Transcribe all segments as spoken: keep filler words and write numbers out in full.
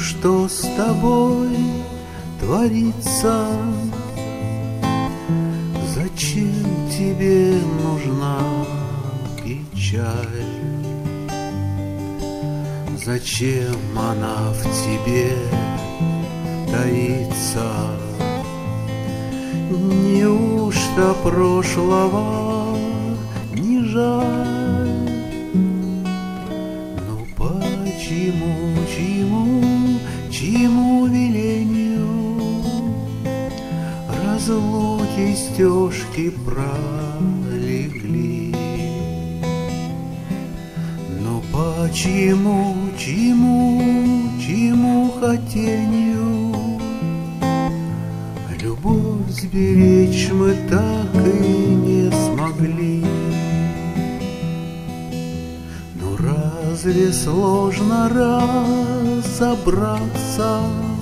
что с тобой творится? Зачем тебе нужна печаль? Зачем она в тебе таится? Неужто прошлого не жаль? Ну почему, чему, чему велению разлуки стежки пролегли? Ну почему, чему, чему хотению любовь сберечь мы так и не смогли? Ну разве сложно разобраться,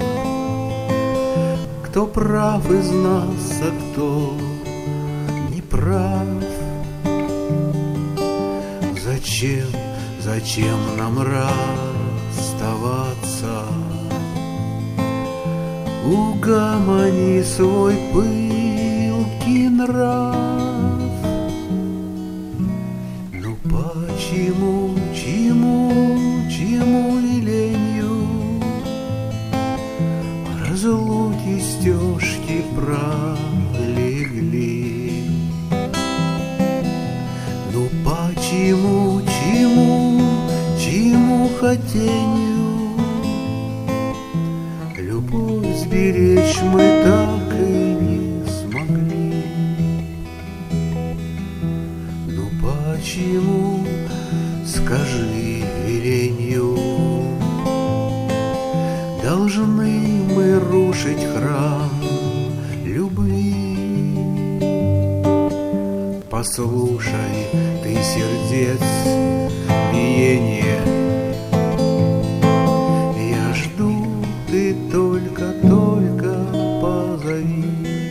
кто прав из нас, а кто не прав? Зачем, зачем нам расставаться? Угомони свой пылкий нрав. Ну почему, чему, чему велению разлуки стежки пролегли? Ну почему, чему, чему хотению любовь сберечь мы так и не смогли? Ну почему, скажи веленью, должны мы рушить храм любви? Послушай ты сердец биение, я жду, ты только, только позови.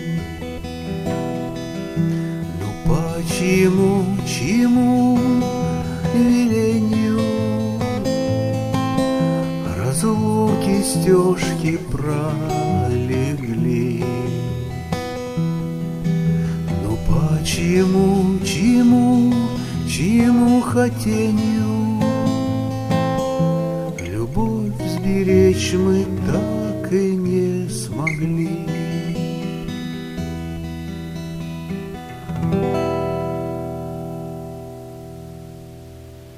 Ну почему, чему велению разлуки стежки пролегли? Ну почему, чему, чему хотению любовь сберечь мы так и не смогли?